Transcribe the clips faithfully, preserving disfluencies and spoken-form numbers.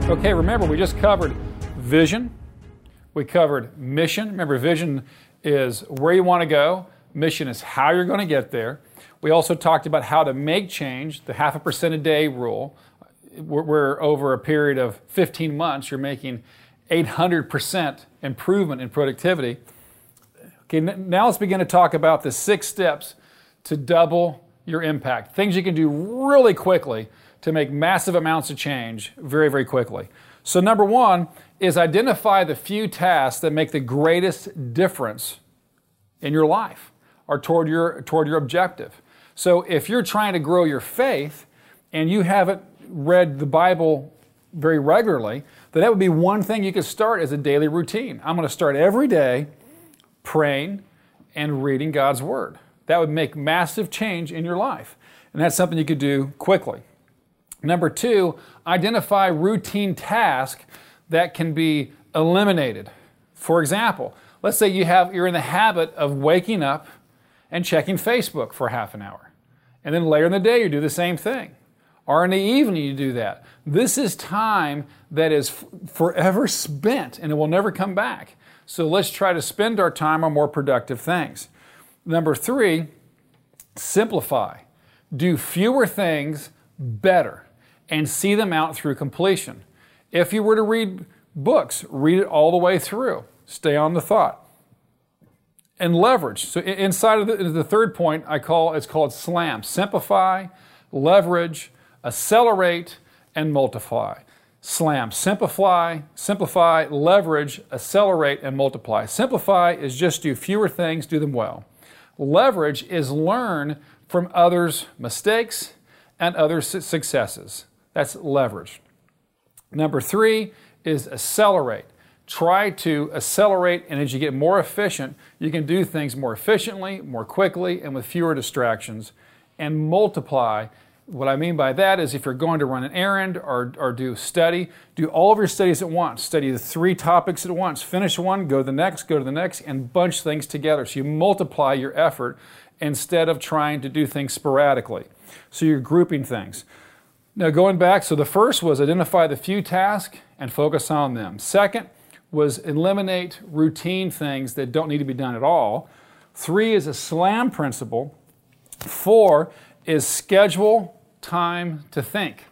Okay, remember we just covered vision, we covered mission. Remember, vision is where you want to go, mission is how you're going to get there. We also talked about how to make change, the half a percent a day rule, where over a period of fifteen months you're making eight hundred percent improvement in productivity. Okay, now let's begin to talk about the six steps to double your impact. Things you can do really quickly to make massive amounts of change very, very quickly. So number one is identify the few tasks that make the greatest difference in your life or toward your, toward your objective. So if you're trying to grow your faith and you haven't read the Bible very regularly, then that would be one thing you could start as a daily routine. I'm going to start every day praying and reading God's Word. That would make massive change in your life. And that's something you could do quickly. Number two, identify routine tasks that can be eliminated. For example, let's say you have, you're in the habit of waking up and checking Facebook for half an hour. And then later in the day, you do the same thing. Or in the evening, you do that. This is time that is f- forever spent, and it will never come back. So let's try to spend our time on more productive things. Number three, simplify. Do fewer things better and see them out through completion. If you were to read books, read it all the way through. Stay on the thought. And leverage. So inside of the, the third point, I call it's called SLAM. Simplify, leverage, accelerate, and multiply. SLAM. Simplify, simplify, leverage, accelerate, and multiply. Simplify is just do fewer things, do them well. Leverage is learn from others' mistakes and others' successes. That's leverage. Number three is accelerate. Try to accelerate, and as you get more efficient, you can do things more efficiently, more quickly, and with fewer distractions. And multiply. What I mean by that is if you're going to run an errand or, or do study, do all of your studies at once. Study the three topics at once. Finish one, go to the next, go to the next, and bunch things together. So you multiply your effort instead of trying to do things sporadically. So you're grouping things. Now going back, so the first was identify the few tasks and focus on them. Second was eliminate routine things that don't need to be done at all. Three is a SLAM principle. Four is schedule time to think.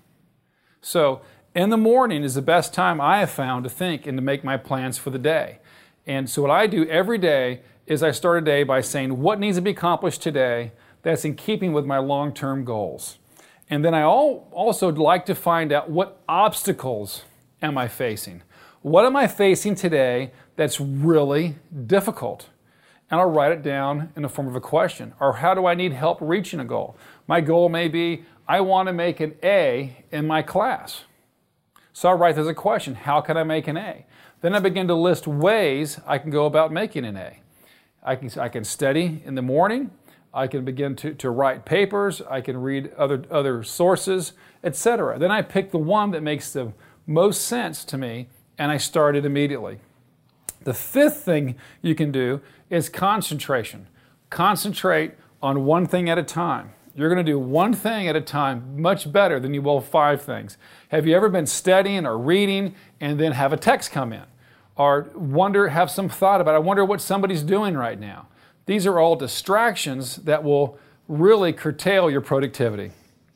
So in the morning is the best time I have found to think and to make my plans for the day. And so what I do every day is I start a day by saying what needs to be accomplished today that's in keeping with my long-term goals. And then I also like to find out what obstacles am I facing. What am I facing today that's really difficult? And I'll write it down in the form of a question. Or how do I need help reaching a goal? My goal may be, I want to make an A in my class. So I write that as a question, how can I make an A? Then I begin to list ways I can go about making an A. I can, I can study in the morning. I can begin to, to write papers. I can read other, other sources, et cetera. Then I pick the one that makes the most sense to me, and I start it immediately. The fifth thing you can do is concentration. Concentrate on one thing at a time. You're going to do one thing at a time much better than you will five things. Have you ever been studying or reading and then have a text come in? Or wonder, have some thought about, I wonder what somebody's doing right now. These are all distractions that will really curtail your productivity.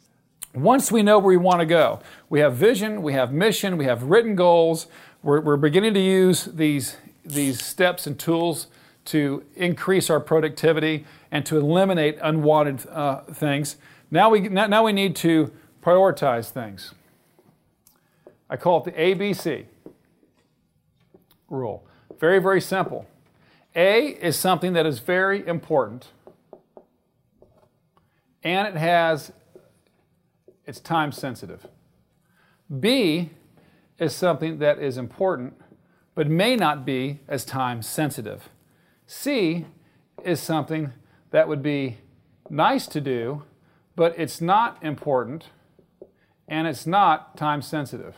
Once we know where we want to go, we have vision, we have mission, we have written goals. We're, we're beginning to use these, these steps and tools to increase our productivity and to eliminate unwanted uh, things. Now we, now we need to prioritize things. I call it the A B C rule. Very, very simple. A is something that is very important, and it has, it's time sensitive. B is something that is important, but may not be as time sensitive. C is something that would be nice to do, but it's not important, and it's not time sensitive.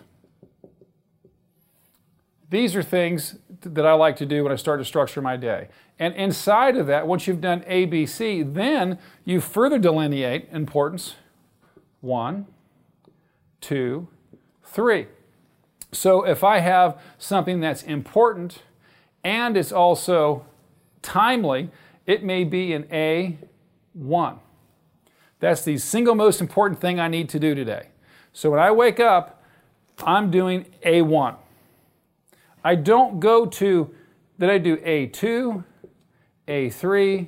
These are things that I like to do when I start to structure my day. And inside of that, once you've done A, B, C, then you further delineate importance. One, two, three. So if I have something that's important and it's also timely, it may be an A one. That's the single most important thing I need to do today. So when I wake up, I'm doing A one. I don't go to, did I do A two, A three,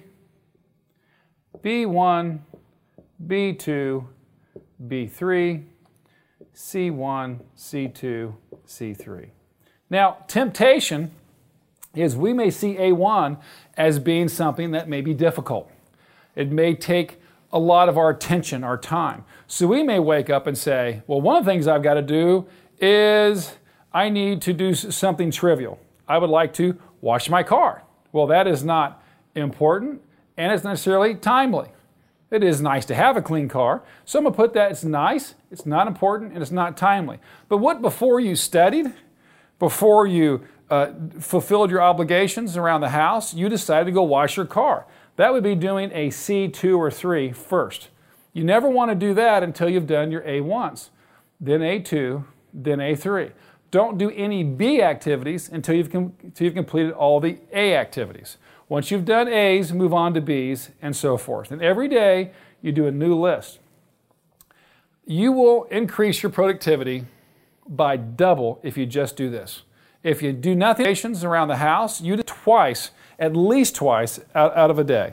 B one, B two, B three, C one, C two, C three. Now, temptation is we may see A one as being something that may be difficult. It may take a lot of our attention, our time. So we may wake up and say, well, one of the things I've got to do is I need to do something trivial. I would like to wash my car. Well, that is not important and it's necessarily timely. It is nice to have a clean car. So I'm going to put that, it's nice, it's not important, and it's not timely. But what before you studied, before you uh, fulfilled your obligations around the house, you decided to go wash your car. That would be doing a C two or three first. You never want to do that until you've done your A ones, then A two, then A three. Don't do any B activities until you've, com- until you've completed all the A activities. Once you've done A's, move on to B's, and so forth. And every day, you do a new list. You will increase your productivity by double if you just do this. If you do nothing around the house, you do twice, at least twice, out, out of a day.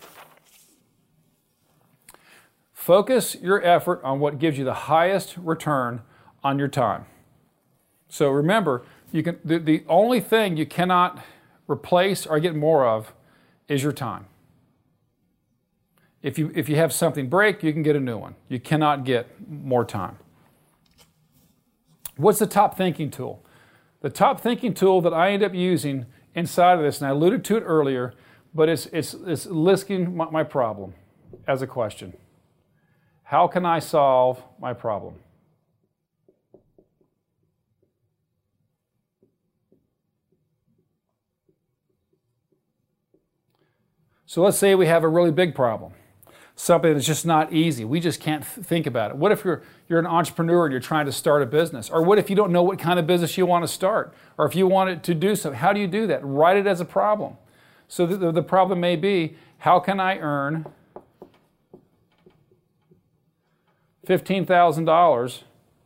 Focus your effort on what gives you the highest return on your time. So remember, you can the, the only thing you cannot replace or get more of is your time. If you, if you have something break, you can get a new one. You cannot get more time. What's the top thinking tool? The top thinking tool that I end up using inside of this, and I alluded to it earlier, but it's, it's, it's listing my, my problem as a question. How can I solve my problem? So let's say we have a really big problem, something that's just not easy. We just can't th- think about it. What if you're, you're an entrepreneur and you're trying to start a business? Or what if you don't know what kind of business you want to start? Or if you want it to do something, how do you do that? Write it as a problem. So the, the problem may be, how can I earn fifteen thousand dollars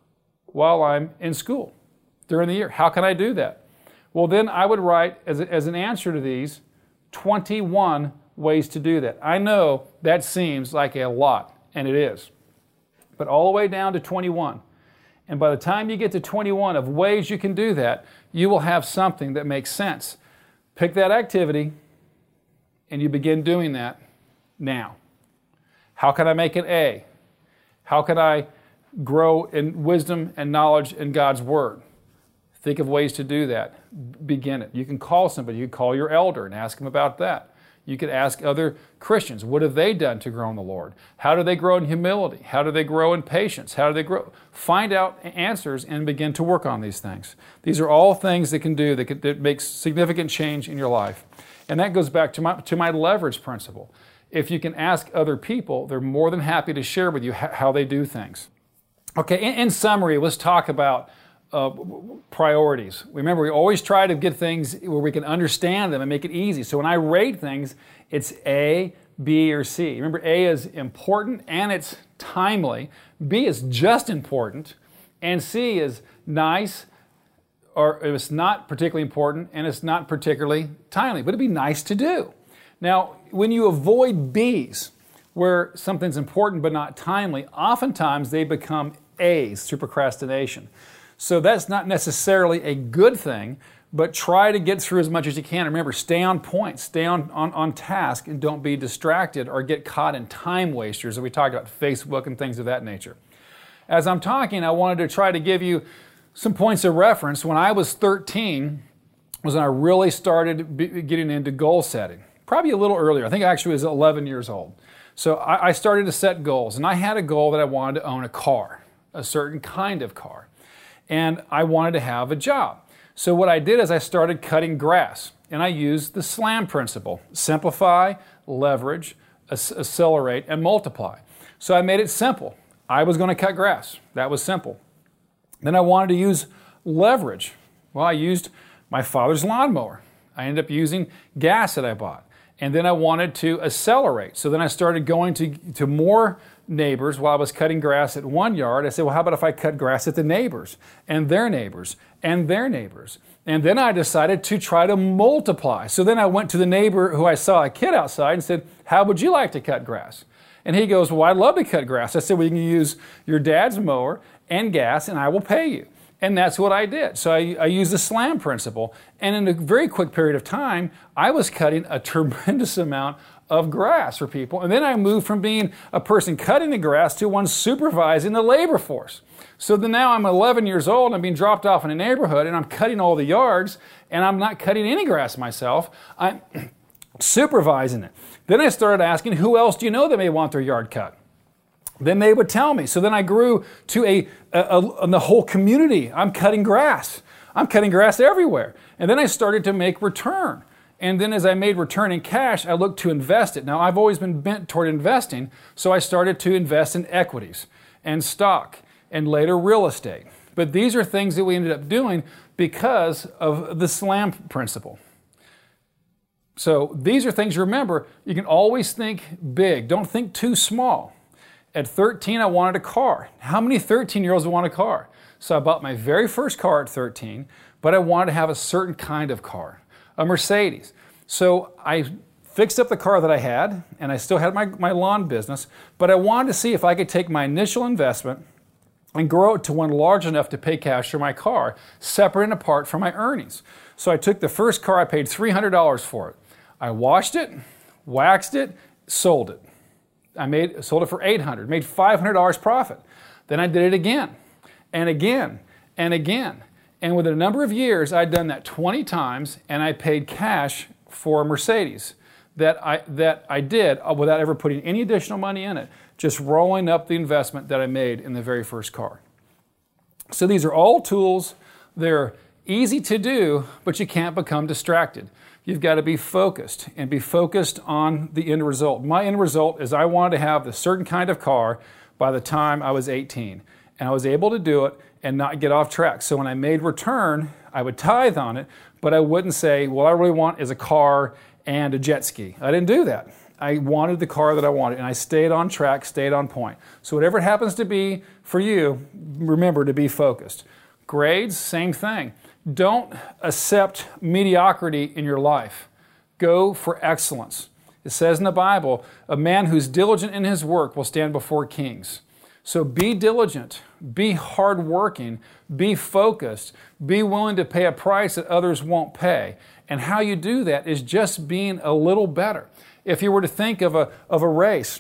while I'm in school during the year? How can I do that? Well, then I would write as, a, as an answer to these twenty-one ways to do that. I know that seems like a lot, and it is. But all the way down to twenty-one. And by the time you get to twenty-one of ways you can do that, you will have something that makes sense. Pick that activity, and you begin doing that now. How can I make an A? How can I grow in wisdom and knowledge in God's Word? Think of ways to do that. Begin it. You can call somebody. You can call your elder and ask them about that. You could ask other Christians, what have they done to grow in the Lord? How do they grow in humility? How do they grow in patience? How do they grow? Find out answers and begin to work on these things. These are all things that can do, that, can, that make significant change in your life. And that goes back to my, to my leverage principle. If you can ask other people, they're more than happy to share with you how they do things. Okay, in, in summary, let's talk about Uh, priorities. Remember, we always try to get things where we can understand them and make it easy. So when I rate things, it's A, B, or C. Remember, A is important and it's timely. B is just important. And C is nice, or it's not particularly important and it's not particularly timely, but it'd be nice to do. Now, when you avoid B's, where something's important but not timely, oftentimes they become A's through procrastination. So that's not necessarily a good thing, but try to get through as much as you can. Remember, stay on point, stay on, on, on task, and don't be distracted or get caught in time wasters that we talked about, Facebook and things of that nature. As I'm talking, I wanted to try to give you some points of reference. When I was thirteen was when I really started getting into goal setting. Probably a little earlier. I think I actually was eleven years old. So I, I started to set goals, and I had a goal that I wanted to own a car, a certain kind of car. And I wanted to have a job. So what I did is I started cutting grass, and I used the SLAM principle: simplify, leverage, accelerate, and multiply. So I made it simple. I was going to cut grass. That was simple. Then I wanted to use leverage? Well, I used my father's lawnmower. I ended up using gas that I bought. And then I wanted to accelerate. So then I started going to, to more neighbors while I was cutting grass at one yard. I said, well, how about if I cut grass at the neighbors and their neighbors and their neighbors? And then I decided to try to multiply. So then I went to the neighbor who I saw a kid outside and said, how would you like to cut grass? And he goes, well, I'd love to cut grass. I said, well, you can use your dad's mower and gas and I will pay you. And that's what I did. So I, I used the SLAM principle. And in a very quick period of time, I was cutting a tremendous amount of grass for people. And then I moved from being a person cutting the grass to one supervising the labor force. So then now I'm eleven years old and I'm being dropped off in a neighborhood and I'm cutting all the yards and I'm not cutting any grass myself. I'm supervising it. Then I started asking, who else do you know that may want their yard cut? Then they would tell me. So then I grew to a, a, a, the whole community. I'm cutting grass. I'm cutting grass everywhere. And then I started to make return. And then as I made return in cash, I looked to invest it. Now I've always been bent toward investing, so I started to invest in equities and stock and later real estate. But these are things that we ended up doing because of the SLAM principle. So these are things, remember, you can always think big. Don't think too small. At thirteen, I wanted a car. How many thirteen-year-olds want a car? So I bought my very first car at thirteen, but I wanted to have a certain kind of car, a Mercedes. So I fixed up the car that I had, and I still had my, my lawn business, but I wanted to see if I could take my initial investment and grow it to one large enough to pay cash for my car, separate and apart from my earnings. So I took the first car, I paid three hundred dollars for it. I washed it, waxed it, sold it. I made sold it for eight hundred dollars, made five hundred dollars profit. Then I did it again and again and again. And within a number of years, I'd done that twenty times and I paid cash for a Mercedes that I, that I did without ever putting any additional money in it, just rolling up the investment that I made in the very first car. So these are all tools. They're easy to do, but you can't become distracted. You've got to be focused and be focused on the end result. My end result is I wanted to have a certain kind of car by the time I was eighteen. And I was able to do it and not get off track. So when I made return, I would tithe on it, but I wouldn't say, well, I really want is a car and a jet ski. I didn't do that. I wanted the car that I wanted, and I stayed on track, stayed on point. So whatever it happens to be for you, remember to be focused. Grades, same thing. Don't accept mediocrity in your life. Go for excellence. It says in the Bible, a man who's diligent in his work will stand before kings. So be diligent, be hardworking, be focused, be willing to pay a price that others won't pay. And how you do that is just being a little better. If you were to think of a, of a race,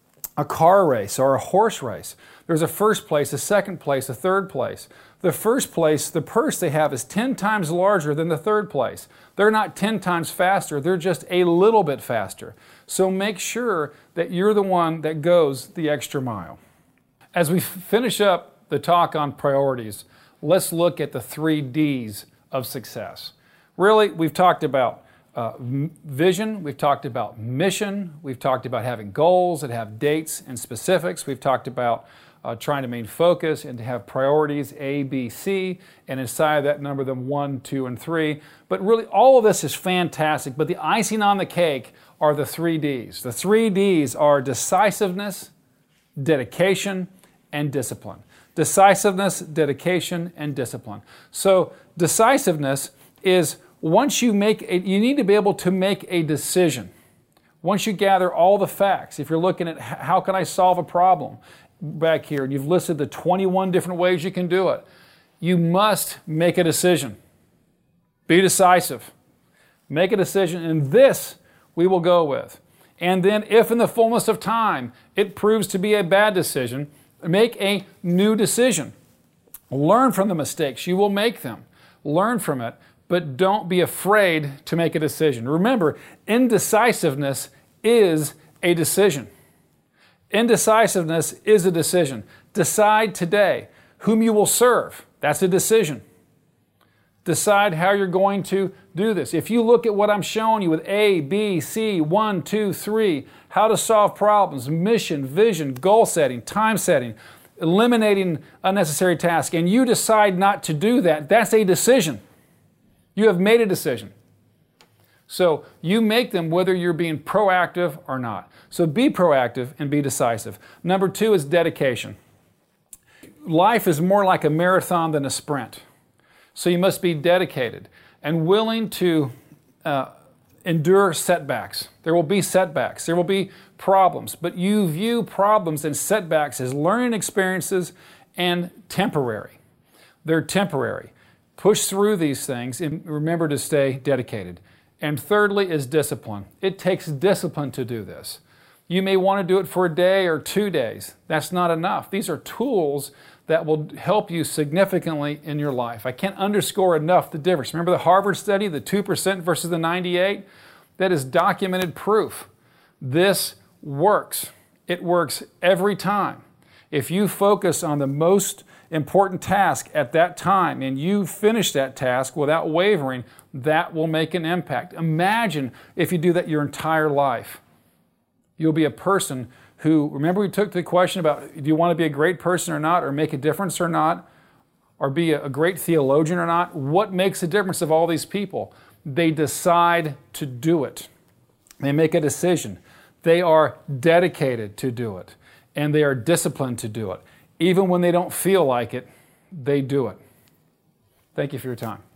a car race or a horse race, there's a first place, a second place, a third place. The first place, the purse they have is ten times larger than the third place. They're not ten times faster, they're just a little bit faster. So make sure that you're the one that goes the extra mile. As we finish up the talk on priorities, let's look at the three D's of success. Really, we've talked about uh, vision, we've talked about mission, we've talked about having goals that have dates and specifics, we've talked about Uh, trying to maintain focus and to have priorities A, B, C, and inside that number them one, two, and three. But really all of this is fantastic, but the icing on the cake are the three D's. The three D's are decisiveness, dedication, and discipline. Decisiveness, dedication, and discipline. So decisiveness is once you make, a, you need to be able to make a decision. Once you gather all the facts, if you're looking at how can I solve a problem, back here, and you've listed the twenty-one different ways you can do it, you must make a decision. Be decisive. Make a decision, and this we will go with. And then if in the fullness of time it proves to be a bad decision, make a new decision. Learn from the mistakes. You will make them. Learn from it, but don't be afraid to make a decision. Remember, indecisiveness is a decision. Indecisiveness is a decision. Decide today whom you will serve. That's a decision. Decide how you're going to do this. If you look at what I'm showing you with A, B, C, one, two, three, how to solve problems, mission, vision, goal setting, time setting, eliminating unnecessary tasks, and you decide not to do that, that's a decision. You have made a decision. So you make them whether you're being proactive or not. So be proactive and be decisive. Number two is dedication. Life is more like a marathon than a sprint. So you must be dedicated and willing to uh, endure setbacks. There will be setbacks. There will be problems. But you view problems and setbacks as learning experiences and temporary. They're temporary. Push through these things and remember to stay dedicated. And thirdly is discipline. It takes discipline to do this. You may want to do it for a day or two days. That's not enough. These are tools that will help you significantly in your life. I can't underscore enough the difference. Remember the Harvard study, the two percent versus the ninety-eight? That is documented proof. This works. It works every time. If you focus on the most important task at that time and you finish that task without wavering, that will make an impact. Imagine if you do that your entire life. You'll be a person who, remember we took the question about do you want to be a great person or not, or make a difference or not, or be a great theologian or not? What makes a difference of all these people? They decide to do it. They make a decision. They are dedicated to do it. And they are disciplined to do it. Even when they don't feel like it, they do it. Thank you for your time.